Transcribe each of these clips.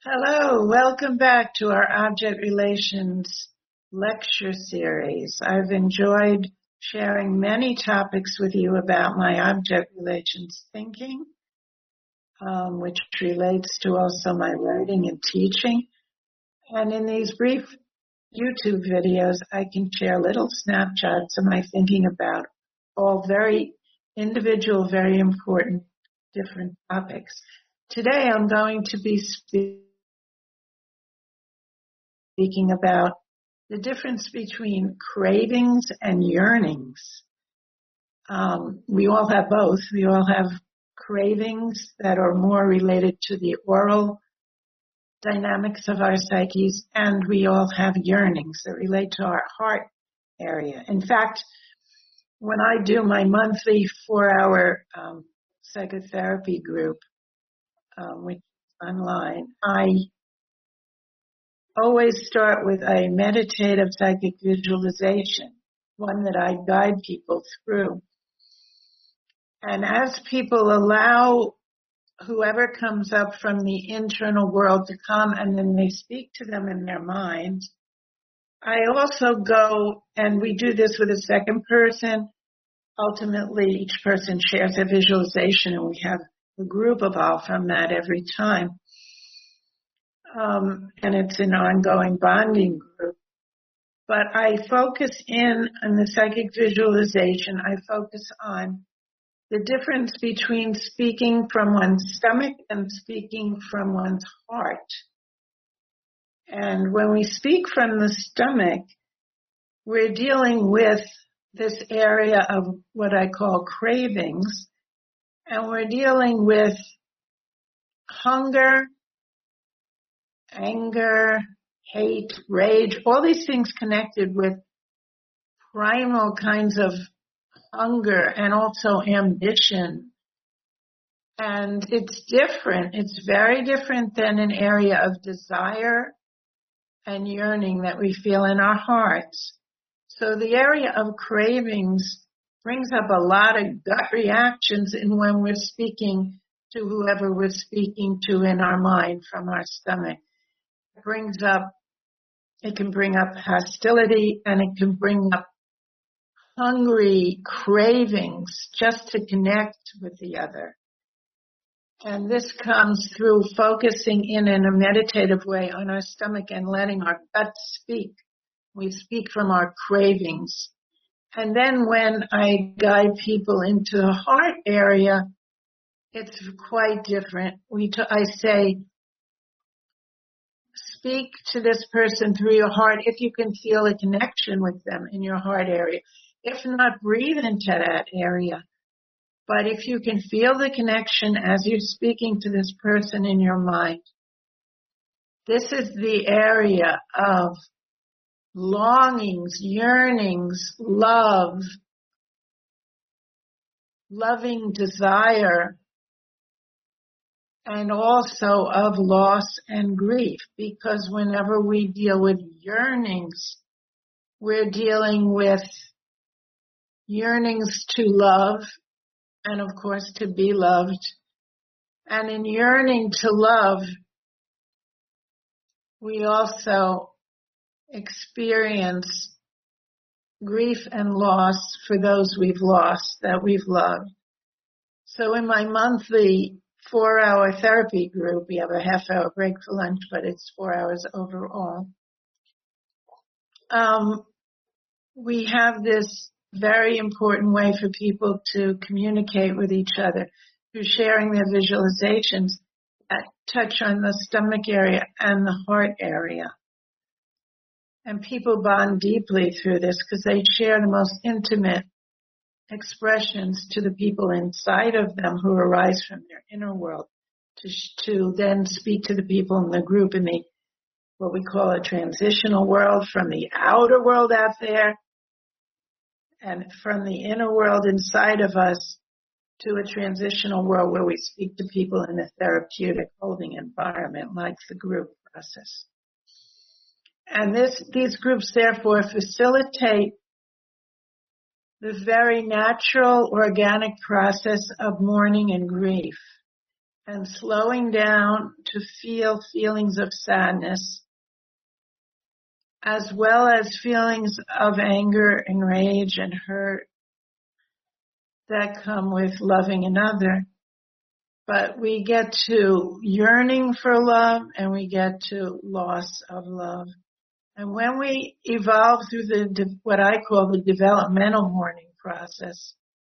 Hello, welcome back to our Object Relations lecture series. I've enjoyed sharing many topics with you about my object relations thinking, which relates to also my writing and teaching. And in these brief YouTube videos, I can share little snapshots of my thinking about all very individual, very important, different topics. Today, I'm going to be speaking about the difference between cravings and yearnings. We all have both. We all have cravings that are more related to the oral dynamics of our psyches, and we all have yearnings that relate to our heart area. In fact, when I do my monthly 4-hour psychotherapy group, which is online, I always start with a meditative psychic visualization, one that I guide people through. And as people allow whoever comes up from the internal world to come and then they speak to them in their mind, I also go, and we do this with a second person. Ultimately, each person shares a visualization and we have a group evolve from that every time. And it's an ongoing bonding group. But I focus in on the psychic visualization. I focus on the difference between speaking from one's stomach and speaking from one's heart. And when we speak from the stomach, we're dealing with this area of what I call cravings. And we're dealing with hunger, anger, hate, rage, all these things connected with primal kinds of hunger and also ambition. And it's different. It's very different than an area of desire and yearning that we feel in our hearts. So the area of cravings brings up a lot of gut reactions in when we're speaking to whoever we're speaking to in our mind from our stomach. It can bring up hostility, and it can bring up hungry cravings just to connect with the other. And this comes through focusing in a meditative way on our stomach and letting our gut speak. We speak from our cravings. And then when I guide people into the heart area, it's quite different. I say, speak to this person through your heart if you can feel a connection with them in your heart area. If not, breathe into that area. But if you can feel the connection as you're speaking to this person in your mind, this is the area of longings, yearnings, love, loving desire, and also of loss and grief, because whenever we deal with yearnings, we're dealing with yearnings to love and, of course, to be loved. And in yearning to love, we also experience grief and loss for those we've lost, that we've loved. So in my monthly 4-hour therapy group, we have a half-hour break for lunch, but it's 4 hours overall. We have this very important way for people to communicate with each other through sharing their visualizations that touch on the stomach area and the heart area. And people bond deeply through this because they share the most intimate expressions to the people inside of them who arise from their inner world to then speak to the people in the group in the what we call a transitional world, from the outer world out there and from the inner world inside of us to a transitional world where we speak to people in a therapeutic holding environment like the group process. And these groups therefore facilitate the very natural, organic process of mourning and grief. and slowing down to feel feelings of sadness, as well as feelings of anger and rage and hurt that come with loving another. But we get to yearning for love and we get to loss of love. And when we evolve through what I call the developmental mourning process,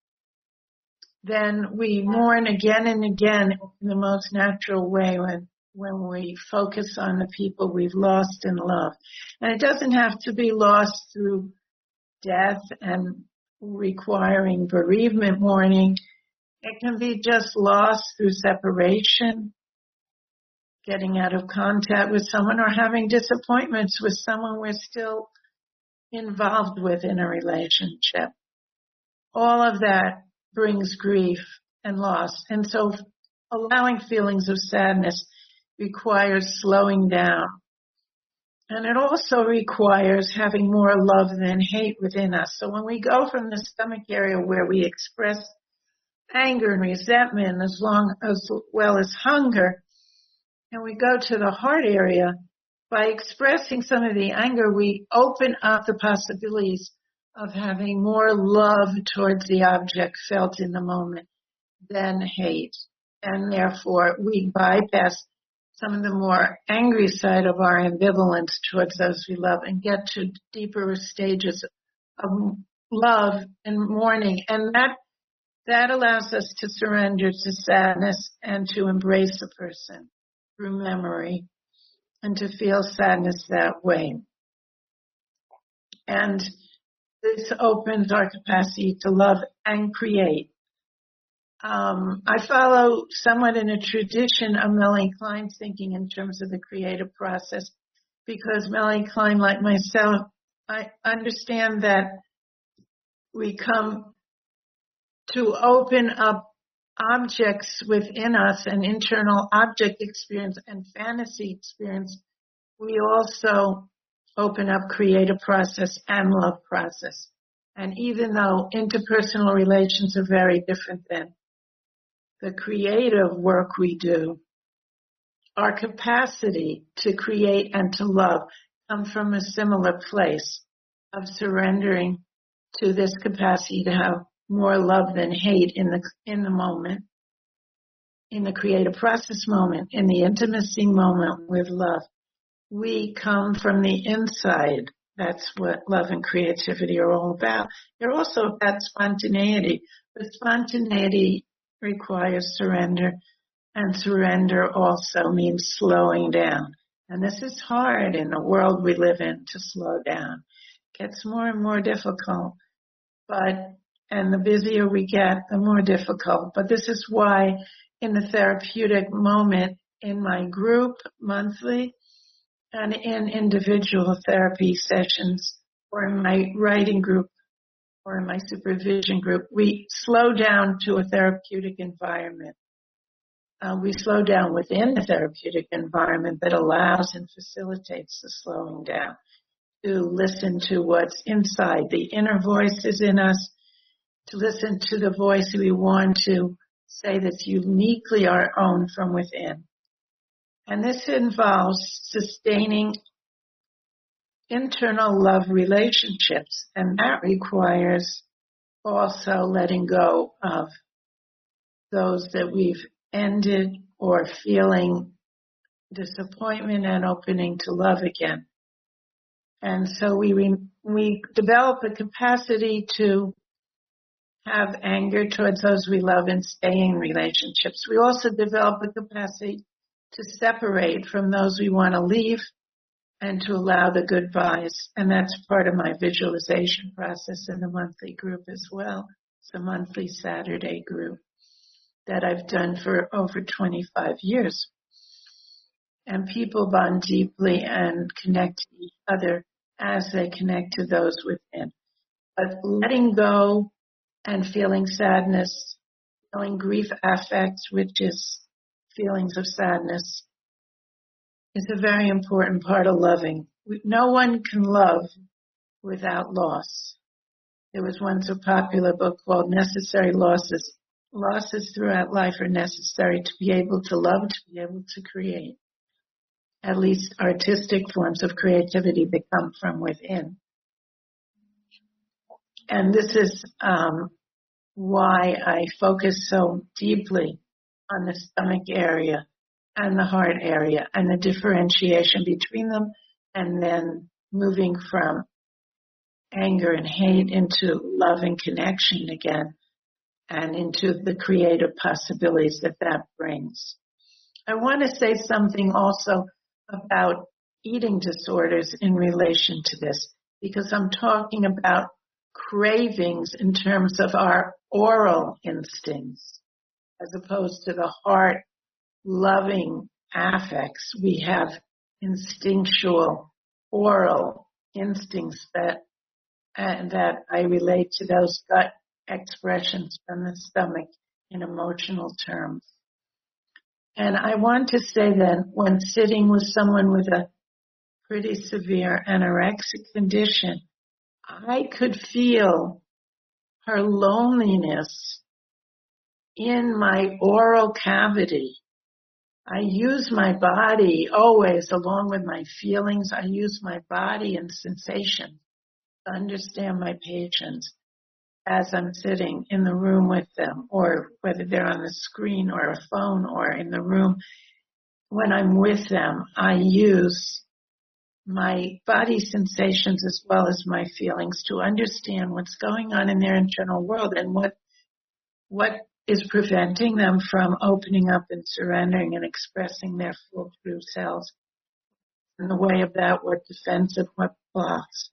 then we mourn again and again in the most natural way when we focus on the people we've lost in love. And it doesn't have to be lost through death and requiring bereavement mourning. It can be just loss through separation, getting out of contact with someone, or having disappointments with someone we're still involved with in a relationship. All of that brings grief and loss. And so allowing feelings of sadness requires slowing down. And it also requires having more love than hate within us. So when we go from the stomach area where we express anger and resentment as well as hunger, and we go to the heart area, by expressing some of the anger, we open up the possibilities of having more love towards the object felt in the moment than hate. And therefore, we bypass some of the more angry side of our ambivalence towards those we love and get to deeper stages of love and mourning. And that allows us to surrender to sadness and to embrace a person through memory and to feel sadness that way. And this opens our capacity to love and create. I follow somewhat in a tradition of Melanie Klein's thinking in terms of the creative process, because Melanie Klein, like myself, I understand that we come to open up objects within us, an internal object experience and fantasy experience. We also open up creative process and love process. And even though interpersonal relations are very different than the creative work we do, our capacity to create and to love come from a similar place of surrendering to this capacity to have more love than hate in the moment, in the creative process moment, in the intimacy moment with love. We come from the inside. That's what love and creativity are all about. They're also about spontaneity, but spontaneity requires surrender, and surrender also means slowing down. And this is hard in the world we live in, to slow down. It gets more and more difficult, and the busier we get, the more difficult. But this is why in the therapeutic moment in my group monthly and in individual therapy sessions or in my writing group or in my supervision group, we slow down to a therapeutic environment. We slow down within the therapeutic environment that allows and facilitates the slowing down, to listen to what's inside, the inner voices in us, to listen to the voice we want to say that's uniquely our own from within. And this involves sustaining internal love relationships, and that requires also letting go of those that we've ended or feeling disappointment and opening to love again. And so we develop a capacity to have anger towards those we love and stay in relationships. We also develop a capacity to separate from those we want to leave and to allow the goodbyes. And that's part of my visualization process in the monthly group as well. It's a monthly Saturday group that I've done for over 25 years. And people bond deeply and connect to each other as they connect to those within. But letting go and feeling sadness, feeling grief affect, which is feelings of sadness, is a very important part of loving. No one can love without loss. There was once a popular book called Necessary Losses losses throughout life are necessary to be able to love, to be able to create. At least artistic forms of creativity that come from within. And this is why I focus so deeply on the stomach area and the heart area and the differentiation between them, and then moving from anger and hate into love and connection again, and into the creative possibilities that that brings. I want to say something also about eating disorders in relation to this, because I'm talking about cravings in terms of our oral instincts, as opposed to the heart loving affects. We have instinctual oral instincts that I relate to those gut expressions from the stomach in emotional terms. And I want to say that when sitting with someone with a pretty severe anorexic condition, I could feel her loneliness in my oral cavity. I use my body always, along with my feelings. I use my body and sensation to understand my patients as I'm sitting in the room with them, or whether they're on the screen or a phone or in the room. When I'm with them, I use my body sensations as well as my feelings to understand what's going on in their internal world and what is preventing them from opening up and surrendering and expressing their full true selves. In the way of that, what defensive, what blocks.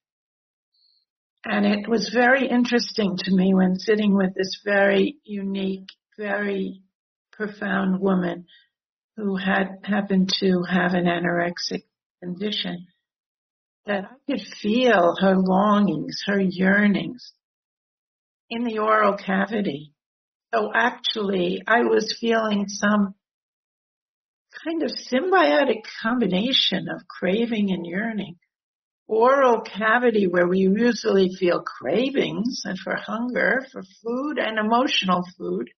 And it was very interesting to me when sitting with this very unique, very profound woman who had happened to have an anorexic condition, that I could feel her longings, her yearnings in the oral cavity. So actually, I was feeling some kind of symbiotic combination of craving and yearning. Oral cavity, where we usually feel cravings and for hunger, for food and emotional food.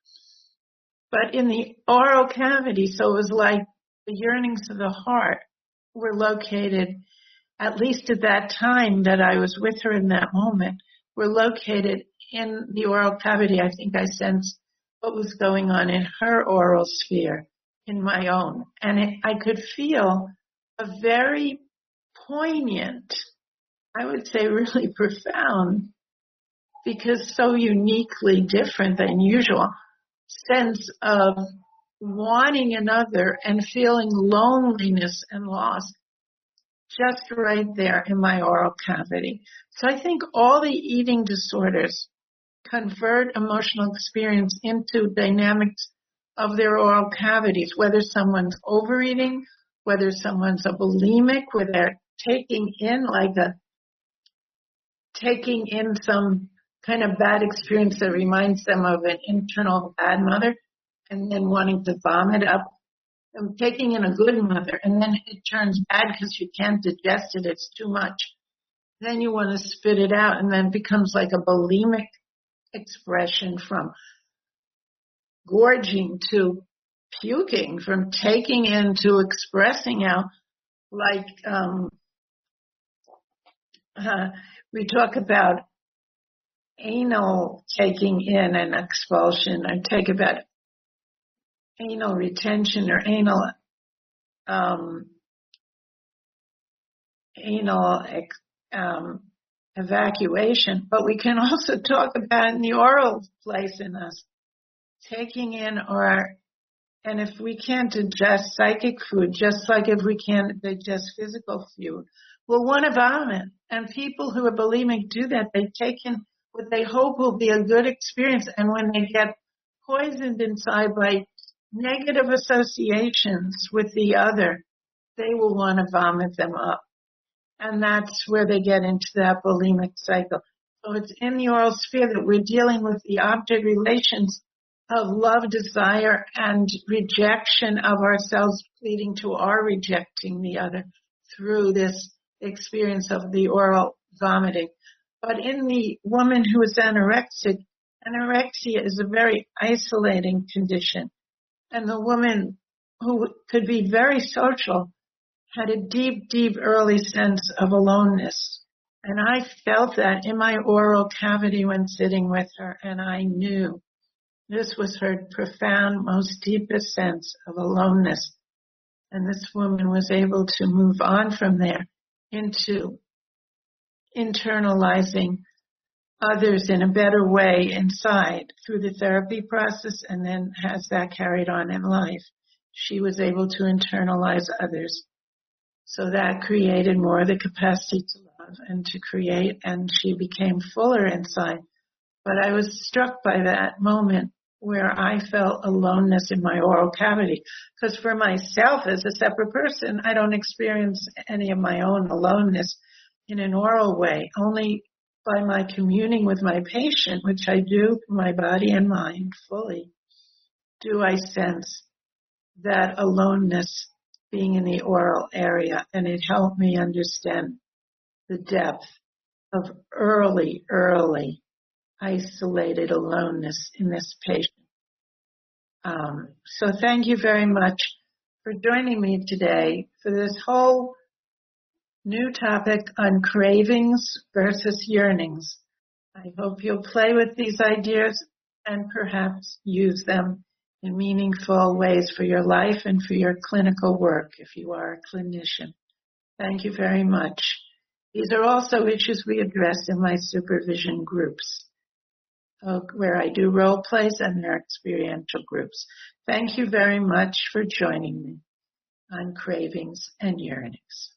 But in the oral cavity, so it was like the yearnings of the heart were located, at least at that time that I was with her in that moment, were located in the oral cavity. I think I sensed what was going on in her oral sphere, in my own. And I could feel a very poignant, I would say really profound, because so uniquely different than usual, sense of wanting another and feeling loneliness and loss just right there in my oral cavity. So I think all the eating disorders convert emotional experience into dynamics of their oral cavities, whether someone's overeating, whether someone's a bulimic, where they're taking in some kind of bad experience that reminds them of an internal bad mother, and then wanting to vomit up, and taking in a good mother, and then it turns bad because you can't digest it, it's too much. Then you want to spit it out, and then it becomes like a bulimic expression, from gorging to puking, from taking in to expressing out, like we talk about anal taking in and expulsion. I talk about anal retention or anal evacuation, but we can also talk about in the oral place in us, taking in and if we can't digest psychic food, just like if we can't digest physical food, we'll want to vomit. And people who are bulimic do that. They take in what they hope will be a good experience, and when they get poisoned inside by negative associations with the other, they will want to vomit them up. And that's where they get into that bulimic cycle. So it's in the oral sphere that we're dealing with the object relations of love, desire, and rejection of ourselves, leading to our rejecting the other through this experience of the oral vomiting. But in the woman who is anorexic Anorexia is a very isolating condition, and the woman who could be very social had a deep, deep early sense of aloneness. And I felt that in my oral cavity when sitting with her, and I knew this was her profound, most deepest sense of aloneness. And this woman was able to move on from there into internalizing others in a better way inside through the therapy process, and then has that carried on in life. She was able to internalize others. So that created more of the capacity to love and to create, and she became fuller inside. But I was struck by that moment where I felt aloneness in my oral cavity. Because for myself as a separate person, I don't experience any of my own aloneness in an oral way. Only by my communing with my patient, which I do through my body and mind fully, do I sense that aloneness being in the oral area. And it helped me understand the depth of early isolated aloneness in this patient. So thank you very much for joining me today for this whole new topic on cravings versus yearnings. I hope you'll play with these ideas and perhaps use them in meaningful ways for your life and for your clinical work if you are a clinician. Thank you very much. These are also issues we address in my supervision groups, where I do role plays and their experiential groups. Thank you very much for joining me on cravings and yearnings.